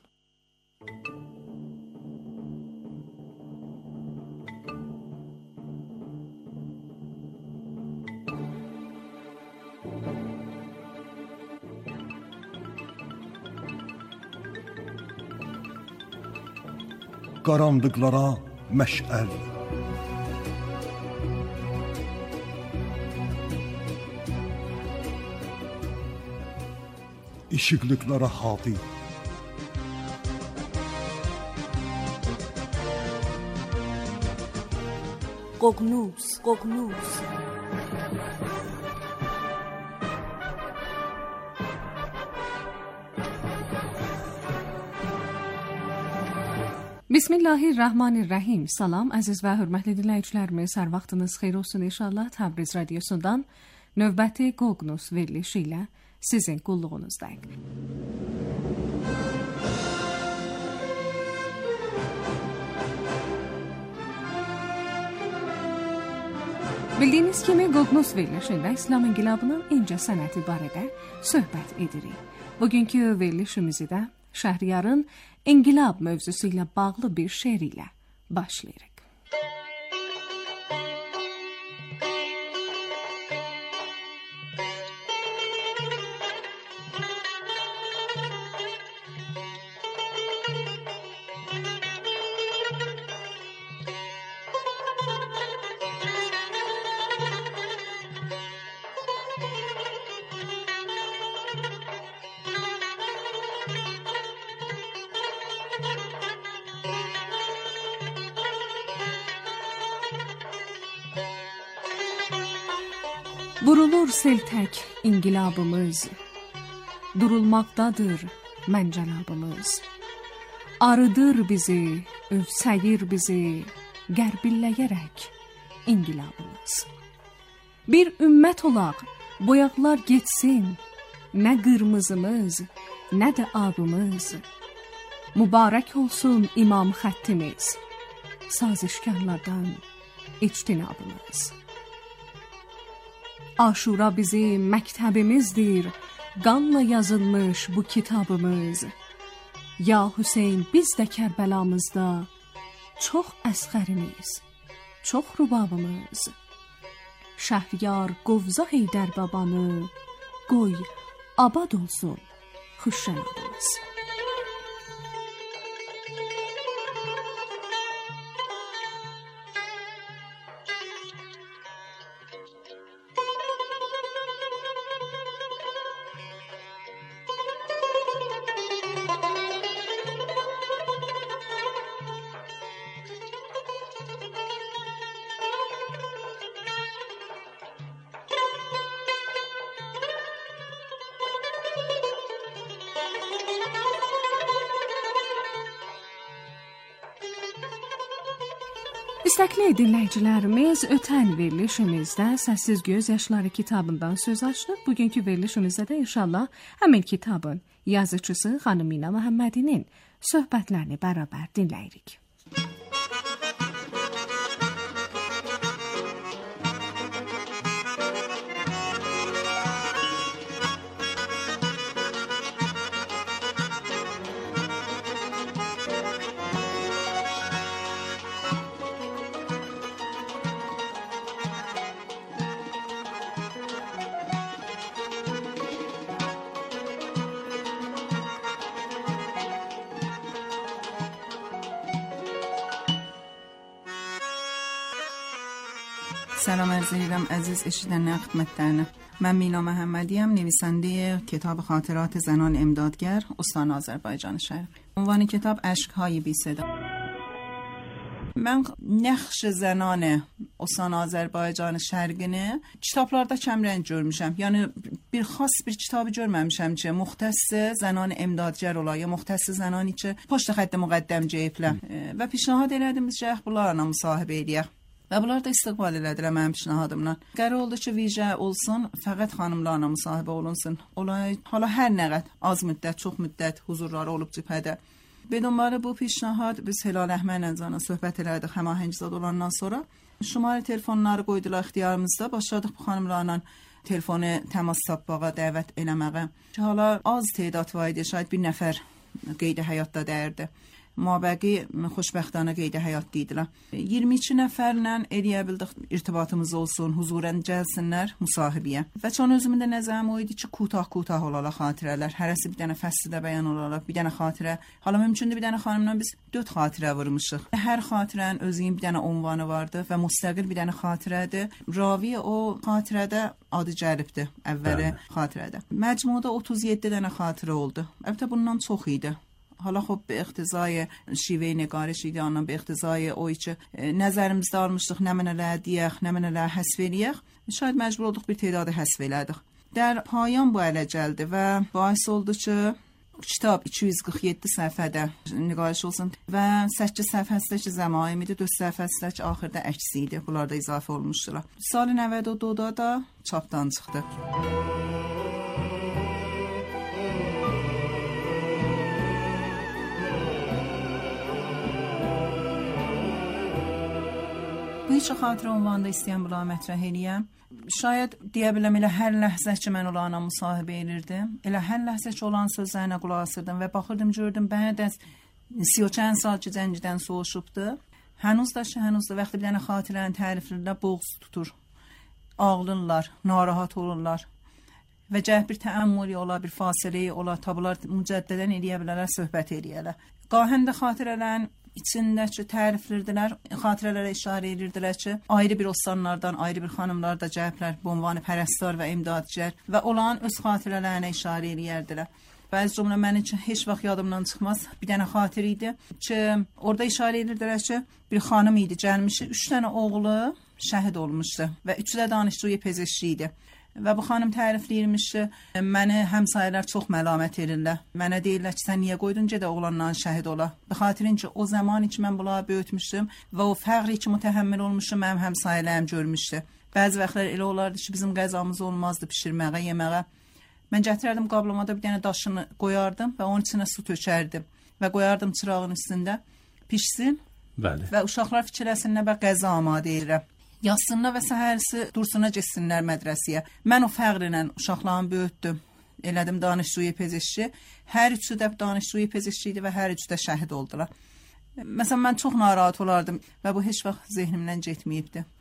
Qaranlıqlara məşəl, işıqlıqlara hadi, Qoqnus, Qoqnus. Bismillahirrahmanirrahim. Salam, əziz və hörmətli dinləyicilərimiz, hər vaxtınız xeyir olsun inşallah. Təbriz radiosundan növbəti Qoqnus verilişi ilə sizin qulluğunuzdayıq. Bildiyiniz kimi Qoqnus verilişində İslam inqilabının incə sənəti barədə söhbət edirik. Bugünkü verilişimizi də Şəhriyarın İnqilab mövzusu ilə bağlı bir şeir ilə başlayırıq. Vurulur seltək inqilabımız, durulmaqdadır məncəlabımız. Arıdır bizi, övsəyir bizi, qərbilləyərək inqilabımız. Bir ümmət olaq, boyaqlar getsin, nə qırmızımız, nə də abımız. Mübarək olsun imam xəttimiz, sazişkarlardan ictinabımız. Aşura bizim məktəbimizdir, qanla yazılmış bu kitabımız. Ya Hüseyn, biz də Kərbəlamızda çox əsxərimiz, çox rubabımız. Şəhriyar Qovza Heydər babanı, qoy abad olsun Xuşşənadımız. İstəkli dinləyicilərimiz, ötən verilişimizdə Səssiz Göz Yaşları kitabından söz açdıq. Bugünkü verilişimizdə də inşallah həmin kitabın yazıcısı xanım Mina Məhəmmədinin söhbətlərini bərabər dinləyirik. سلام عرض ایدم عزیز اشیدن خدمتترنه. من مینا محمدیم، نویسنده کتاب خاطرات زنان امدادگر استان آذربایجان شرقی. عنوان کتاب اشک‌های بی صدا. Mən nəxş zənanə Ostan Azərbaycan şərqini kitablarda kəmrəng görmüşəm. Yəni bir xas bir kitabı görməmişəm ki, müxtəssis zənan imdadgar ola ya müxtəssis zənani ki, poçta xətt müqəddəm cəyiblə və pişnahad elədim biz ki, bunlarla müsahibə eləyək. Və bunlar da istiqbal elədilər mənim pişnahadımdan. Qərar oldu ki, vicə olsun, fəqət xanımlarla müsahibə olunsun. Olay hala hər nə qədər az müddət, çox müddət huzurları olub cibhədə. به دنبال bu پیشنهاد biz Hilal Əhmədnəzana söhbət elədik həmahəngzad olandan sonra. Şumari telefonları qoydular ixtiyarımızda. Başladıq bu xanımlarla telefonu təmas tapmağa, dəvət eləməyə. Ki hala az tədat var idi, şayad bir nəfər qeydə həyatda dəyirdi. Mabəqi xoşbəxtana qeydə həyatda idilər. iyirmi iki nəfərlə eləyə bildik irtibatımız olsun, huzurən gəlsinlər müsahibəyə. Və çon özümün də nəzərim o idi ki, kutah-kutah olarlar xatirələr. Hərəsi bir dənə fəslidə bəyan olarlar, bir dənə xatirə. Hala mümkündür bir dənə xanımla biz dörd xatirə vurmuşuq. Hər xatirənin özünün bir dənə ünvanı vardı və müstəqil bir dənə xatirədir. Ravi o xatirədə adı gəlibdi əvvəli xatirədə. Məcmuada otuz yeddi dənə xatirə oldu. Əlbəttə bundan çox idi. حالا خب به اقتضای شیوه نگارش ایدانا به اقتضای اوی که نظرımızda almışdıq nə mənələ deyək, nə mənələ həsv eləyək, şayad məcbur olduq bir tədadı həsv elədik. در پایان bu ələ gəldi və باعث oldu ki kitab iki yüz qırx yeddi səhifədə nigariş olsun və səkkiz səhifəsindəki zəmaim idi, dörd səhifəsindəki axırda əksi idi. Bunlar da izafə olmuşdular. Sal نود و دو da çapdan çıxdı. Neçə xatirə ünvanında istəyən bula mətrəh eləyəm. Şayad deyə biləm elə hər ləhzə ki, mən olanla müsahibə edirdim. Elə hər ləhzə ki, olan sözlərinə qulaq asırdım və baxırdım, gördüm, bəd əz سی و چند saat ki, cəngdən soğuşubdu. Hənuz da ki, hənuz da vaxtı bir dənə xatirənin təriflərində boğuz tutur. Ağlınlar, narahat olurlar. Və cəhb bir təəmmüli ola, bir fasiləyi ola, tabular mücəddədən eləyə bilərlər, söhbət eləyərlər. Qahəndə xatirələrin içindəki təriflərdilər, xatirələrə işarə edirdilər ki, ayrı bir ostanlardan, ayrı bir xanımlar da cəhblər, bombanı pərəstar və imdadçilər və olan öz xatirələrinə işarə edərdilər. Bəzi cümlə mənim üçün heç vaxt yadımdan çıxmaz. Bir dənə xatir idi ki, orada işarə edirdilər ki, bir xanım idi, gəlmişdi, üç dənə oğlu şəhid olmuşdu və üçü də danışdığı pezeşki idi. Və bu xanım tərifləyirmiş ki, məni həmsayələr çox məlamət edirlər. Mənə deyirlər ki, sən niyə qoydun ki, də oğlanla şəhid ola? Be xatirin ki, o zaman ki, mən bunları böyütmüşdüm və o fəqri ki, mütəhəmmil olmuşdum, mənim həmsayələrim görmüşdü. Bəzi vaxtlar elə olardı ki, bizim qəzamız olmazdı pişirməyə, yeməyə. Mən gətirərdim qablamada bir dənə daşını qoyardım və onun içinə su tökərdim və qoyardım çırağın üstündə, pişsin. Bəli. Və uşaqlar fikirləsinlər və qəza amadə edirəm. Yazsınlar və səhərsi dursuna getsinlər mədrəsiyə. Mən o fəqrlə uşaqlarımı böyütdüm. Elədim danışdığı pezeşki. Hər üçü də danışdığı pezeşki idi və hər üçü də şəhid oldular. Məsələn, mən çox narahat olardım və bu heç vaxt zehnimdən getməyibdi.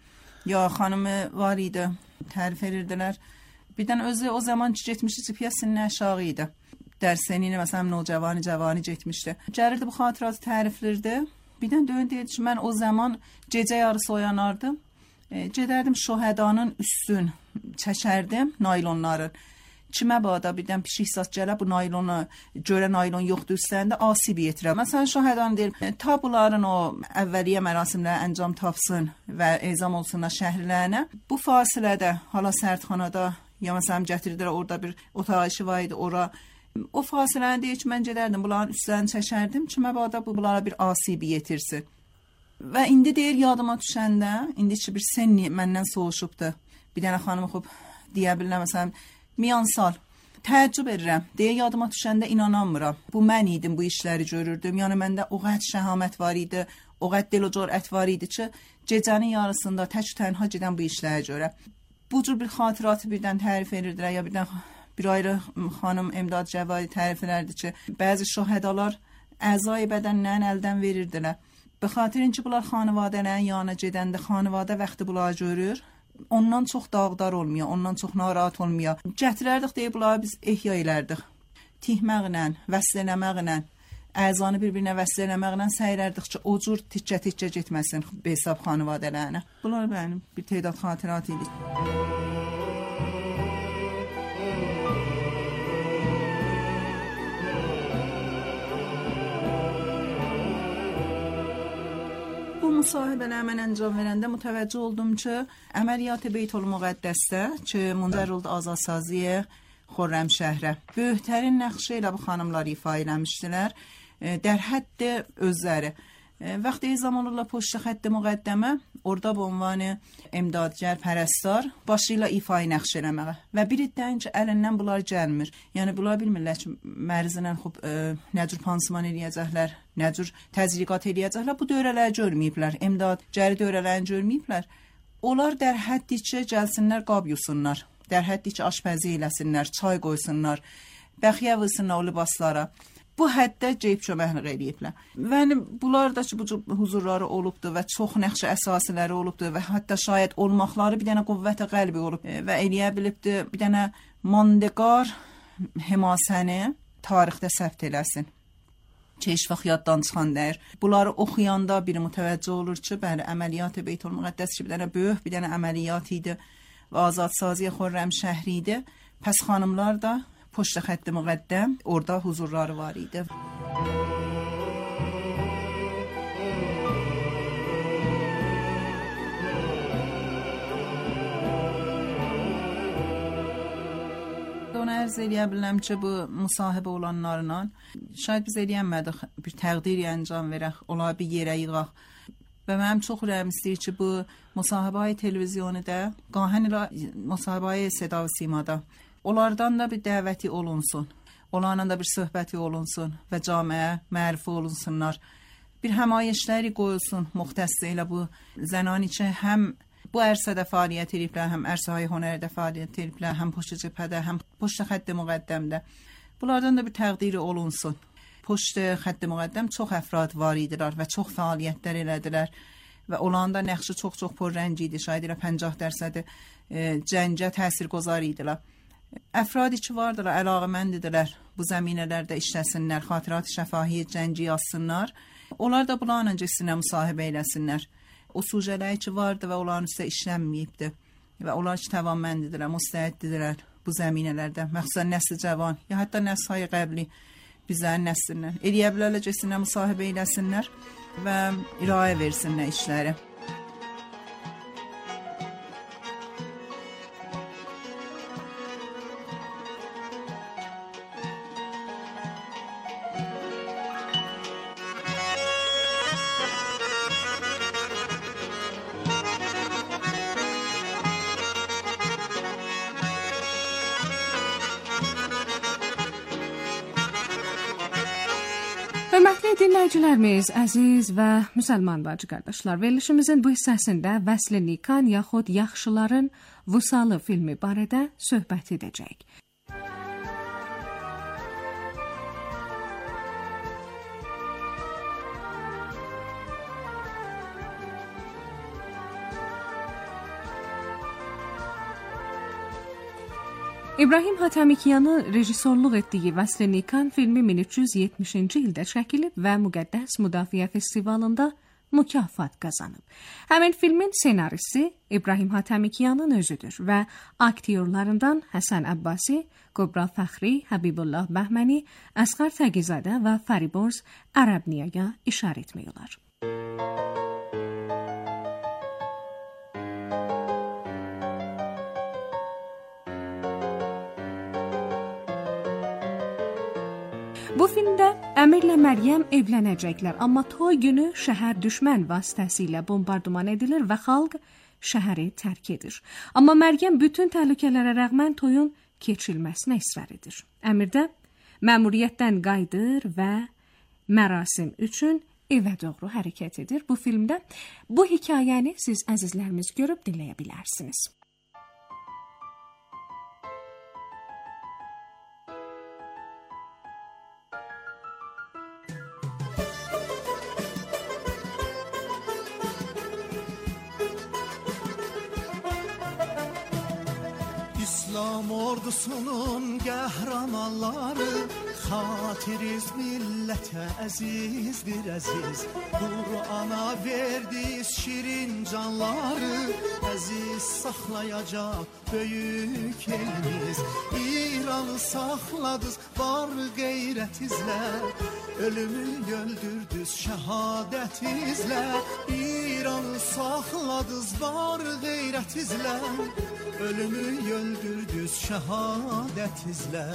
ya xanımı var idi, tərif edirdilər. Birdən özü o zaman getmişdi, piyasının aşağı idi. Dərsəniyini məsələn nocavani cavani getmişdi. Gəlirdi bu xatıratı təriflirdi. Birdən dön deyirdi ki, mən o zaman gecə yarısı oyanardım. E, gedərdim şohədanın üstün çəkərdim naylonların. Kimə bada birdən pişik saz gələ bu naylonu görə naylon yoxdur üstlərində asib yetirə. Məsələn şohədan deyir, e, ta bunların o əvvəliyyə mərasimləri əncam tapsın və ezam olsunlar şəhərlərinə. Bu fasilədə hala sərtxanada ya məsələn gətirdilər orada bir otaq işi var idi ora. O fasiləni deyir ki, mən gedərdim bunların üstlərini çəkərdim. Kimə bada bu bunlara bir asibi yetirsin. Və indi deyir yadıma düşəndə, indi ki bir senni məndən soğuşubdu. Bir dənə xanım xub deyə bilirəm məsələn miyansal. Təəccüb edirəm. Deyə yadıma düşəndə inanamıram. Bu mən idim, bu işləri görürdüm. Yəni məndə o qədər şəhamət var idi, o qədər dil o cürət var idi ki, gecənin yarısında tək tənha gedən bu işlərə görə. Bu cür bir xatıratı birdən tərif edirdilər ya birdən bir ayrı xanım Emdad Cəvadi tərif edərdi ki, bəzi şohədalar əzai bədənlərini əldən verirdilər. Be xatirin ki, bunlar xanivadələrin yanına gedəndə xanivadə vaxtı bunlar görür. Ondan çox dağdar olmuyor, ondan çox narahat olmuyor. Gətirərdik deyə bunları biz ehya elərdik. Tihməklə, vəsl eləməklə, əzanı bir-birinə vəsl eləməklə səyirərdik ki, o cür tikcə-tikcə getməsin hesab xanivadələrinə. Bunlar mənim bir tədad xatirat idi. Müsahibələr mən əncam verəndə mütəvəccüh oldum ki, əməliyyat Beytul Müqəddəsdə ki, mündər oldu azadsaziyə Xürrəmşəhrə. Böyüklərin nəqşi ilə bu xanımlar ifa eləmişdilər. Dər həddi özləri. Vaxtı ezam olurlar poşta xətti müqəddəmə, orada bu ünvanı emdadgər, pərəstar başı ilə ifayı nəqş eləməyə. Və bir iddən ki, əlindən bunlar gəlmir. Yəni, bunlar bilmirlər ki, mərzinən xub, e, nə cür pansuman eləyəcəklər, nə cür təzriqat eləyəcəklər. Bu dövrələri görməyiblər, emdadgəri dövrələrini görməyiblər. Onlar dər həddi ki, gəlsinlər, qab yusunlar. Dər həddi ki, aşpəzi eləsinlər, çay qoysunlar, bəxiyə vılsınlar o libaslara. Bu həddə ceyb köməklik eləyiblər. Və bunlar da ki, bu huzurları olubdur və çox nəqşə əsasiləri olubdur və hətta şayət olmaqları bir dənə qüvvət-i qəlbi olub və eləyə bilibdir bir dənə mandeqar həmasəni tarixdə səbt eləsin. Ki, heç vaxt yaddan çıxan dəyir. Bunları oxuyanda biri mütəvəccüh olur ki, bəli, əməliyyat-ı Beytul Müqəddəs ki, bir dənə böyük, bir dənə əməliyyat idi və azadsaziyə Xürrəmşəhri idi. Pəs xanımlar da poşta xətti müqəddəm, orada huzurları var idi. Ona ərz eləyə biləm ki, bu müsahibə olanlarla şayət biz eləyənmədik, bir təqdir əncam verək, onları bir yerə yığaq. Və mənim çox ürəyim istəyir ki, bu müsahibəyi televizyonu da, qahən ilə müsahibəyi Seda və Simada onlardan da bir dəvəti olunsun, onlarla da bir söhbəti olunsun və camiyə mərif olunsunlar. Bir həmayişləri qoyulsun müxtəssə ilə bu zənan üçün həm bu ərsədə fəaliyyət ediblər, həm ərsəyə hünərdə fəaliyyət ediblər, həm poçta cəbhədə, həm poçta xətti müqəddəmdə. Bunlardan da bir təqdiri olunsun. Poçta xətti müqəddəm çox əfrad var idilər və çox fəaliyyətlər elədilər və onların da nəqşi çox-çox pörrənc idi, şayət ilə pəncah dərsədi e, cəngə təsir qozar idilər. Əfradi ki vardılar, əlaqəməndidirlər, bu zəminələrdə işləsinlər, xatirat şəfahiyyət cəngi yazsınlar. Onlar da bunlarla cəsinə müsahibə eləsinlər. O sujələri ki vardı və onların üstə işlənməyibdir. Və onlar ki təvanməndidirlər, müstəhiddirlər bu zəminələrdə. Məxsusən nəsli cavan, ya hətta nəsli qəbli bizlərin nəslindən. Eləyə bilərlə cəsinə müsahibə eləsinlər və irayə versinlər işləri. Hörmətli dinləyicilərimiz, əziz və müsəlman bacı qardaşlar, verilişimizin bu hissəsində Vəsl-i Nikan yaxud Yaxşıların Vüsalı filmi barədə söhbət edəcək. İbrahim Hatəmikyanın rejissorluq etdiyi Vəsl-i Nikan filmi min üç yüz yetmişinci ildə çəkilib və Müqəddəs Müdafiə Festivalında mükafat qazanıb. Həmin filmin senaristi İbrahim Hatəmikyanın özüdür və aktyorlarından Həsən Əbbasi, Qobra Fəxri, Həbibullah Bəhməni, Əsqər Təqizadə və Fəriborz Ərəbniyaya işarə etmək olar. Bu filmdə Əmirlə Məryəm evlənəcəklər, amma toy günü şəhər düşmən vasitəsilə bombardıman edilir və xalq şəhəri tərk edir. Amma Məryəm bütün təhlükələrə rəğmən toyun keçirilməsinə israr edir. Əmir də məmuriyyətdən qayıdır və mərasim üçün evə doğru hərəkət edir. Bu filmdə bu hekayəni siz əzizlərimiz görüb dinləyə bilərsiniz. İslam ordusunun qəhrəmanları, xatiriz millətə əzizdir əziz. Qur'ana verdiyiz şirin canları, əziz saxlayacaq böyük elimiz. İranı saxladız var qeyrətizlə, ölümü öldürdüz şəhadətizlə. İranı saxladız var qeyrətizlə, ölümü öldürdüz şəhadətizlə.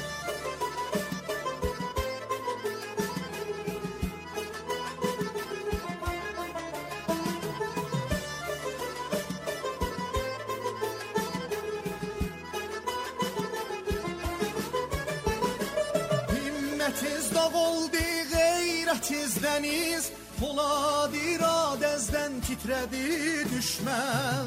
Himmətiz dağ oldu, qeyrətiz dəniz, Polad iradəzdən titrədi düşmən.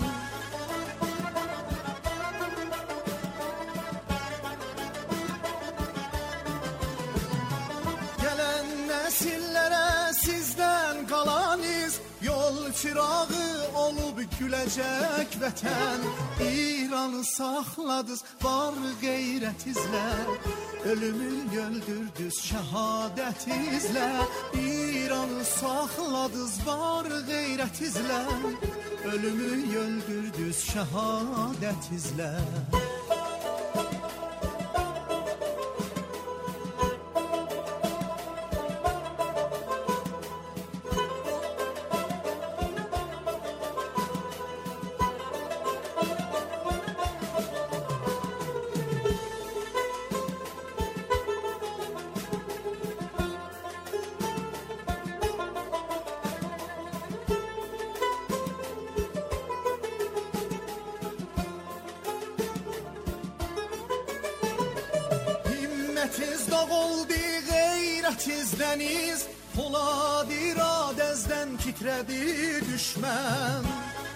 Nəsillərə sizdən qalaniz, yol çırağı olub güləcək vətən. İranı saxladız var qeyrətizlə, ölümü öldürdüz şəhadətizlə. İranı saxladız var qeyrətizlə, ölümü öldürdüz şəhadətizlə. Himmətiz dağ oldu, qeyrətiz dəniz, Polad iradəzdən titrədi düşmən.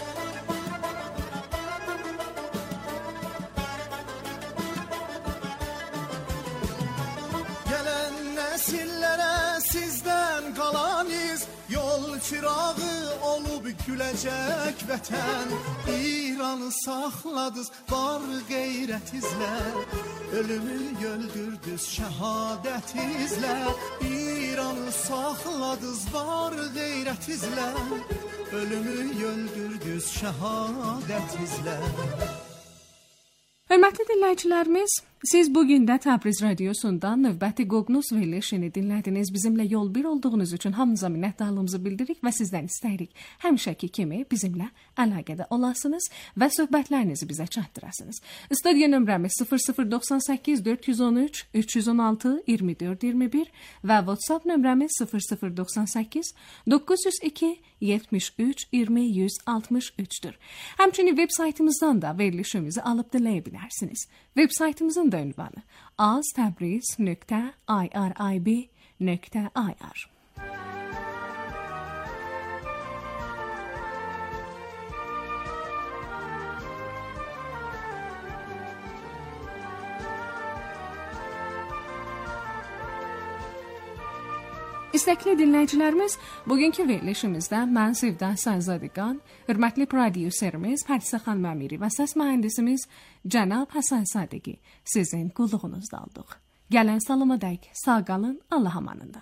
Gələn nəsillərə sizdən qalaniz, yol çırağı olub güləcək vətən. İranı saxladız var qeyrətizlə, ölümü öldürdüz şəhadətizlə. İranı saxladız var qeyrətizlə, ölümü öldürdüz şəhadətizlə. Hörmətli dinləyicilərimiz, siz bugün də Təbriz Radiosu'nda növbəti Qoqnuz verilişini dinlədiniz. Bizimlə yol bir olduğunuz üçün hamınıza minnətdarlığımızı bildiririk və sizdən istəyirik həmişəki kimi bizimlə əlaqədə olasınız və söhbətlərinizi bizə çatdırasınız. Studiya nömrəmiz sıfır sıfır doxsan səkkiz dörd yüz on üç üç yüz on altı iyirmi dörd iyirmi bir və WhatsApp nömrəmiz sıfır sıfır doxsan səkkiz doqquz yüz iki yetmiş üç iyirmi yüz altmış üç'dür. Həmçinin veb saytımızdan da verilişimizi alıb dinləyə bilərsiniz. Veb saytımızın da ünvanı aztabriz nöqtə irib nöqtə ir. İstəkli dinləyicilərimiz, bugünkü verilişimizdə mən Sevda Sənzadiqan, hörmətli prodüserimiz Pərsə xanım Əmiri və səs mühəndisimiz Cənab Həsən Sadiqi sizin qulluğunuzda aldıq. Gələn salımadək sağ qalın, Allah amanında.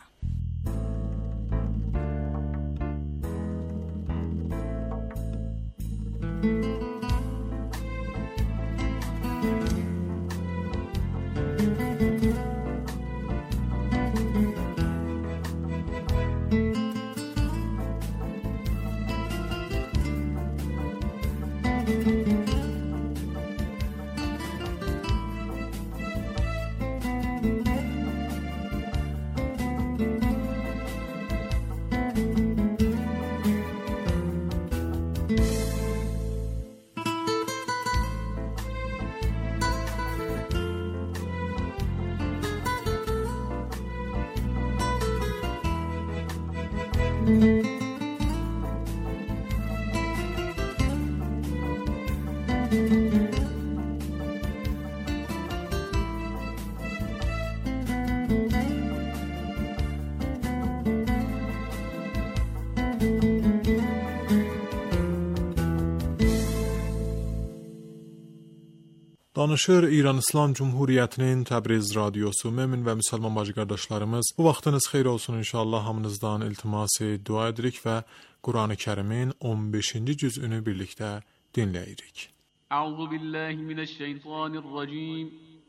Danışır İran İslam Cumhuriyyətinin Təbriz radiosu. Mömin və müsəlman bacı qardaşlarımız, bu vaxtınız xeyir olsun inşallah. Hamınızdan iltiması dua edirik və Quran-ı Kərimin on beşinci cüzünü birlikdə dinləyirik. Əuzu billahi mineşşeytanirracim.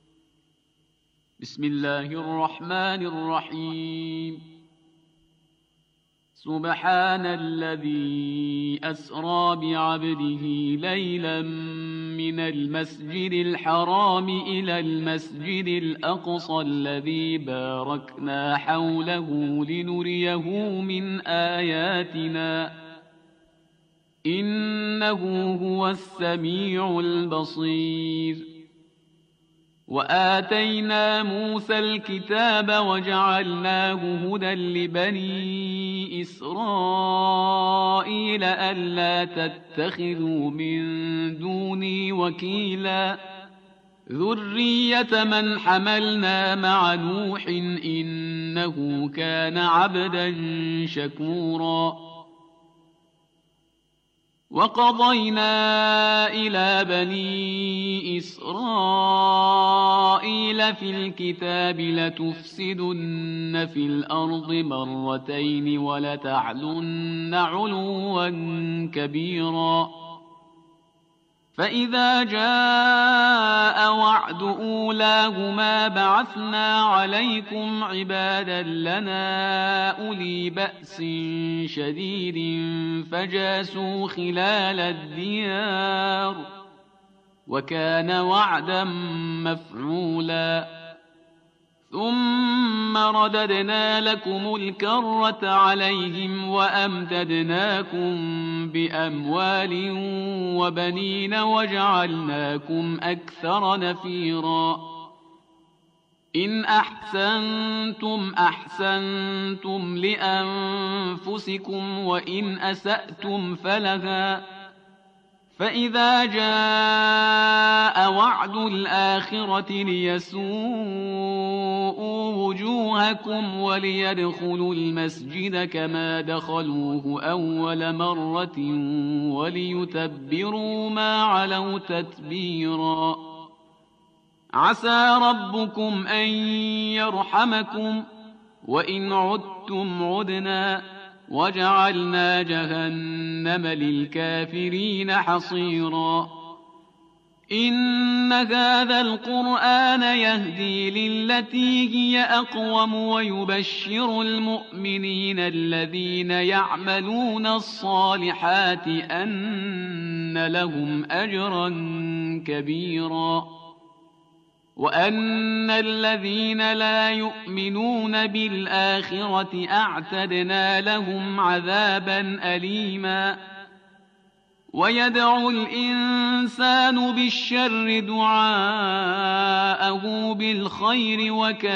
Bismillahirrahmanirrahim. سبحان الذي أسرى بعبده ليلا من المسجد الحرام إلى المسجد الأقصى الذي باركنا حوله لنريه من آياتنا إنه هو السميع البصير وآتينا موسى الكتاب وجعلناه هدى لبني إسرائيل ألا تتخذوا من دوني وكيلا ذرية من حملنا مع نوح إنه كان عبدا شكورا وقضينا إلى بني إسرائيل في الكتاب لتفسدن في الأرض مرتين ولتعلن علوا كبيرا فإذا جاء وعد أولاهما بعثنا عليكم عبادا لنا أولي بأس شديد فجاسوا خلال الديار وكان وعدا مفعولا ثم رددنا لكم الكرة عليهم وأمددناكم بأموال وبنين وجعلناكم أكثر نفيرا إن أحسنتم أحسنتم لأنفسكم وإن أسأتم فلها فإذا جاء وعد الآخرة ليسوءوا وجوهكم وليدخلوا المسجد كما دخلوه أول مرة وليتبروا ما علوا تتبيرا عسى ربكم أن يرحمكم وإن عدتم عدنا وجعلنا جهنم للكافرين حصيرا إن هذا القرآن يهدي للتي هي أقوم ويبشر المؤمنين الذين يعملون الصالحات أن لهم أجرا كبيرا وأن الذين لا يؤمنون بالآخرة أعتدنا لهم عذابا أليما ويدعو الإنسان بالشر دعاءه بالخير وكان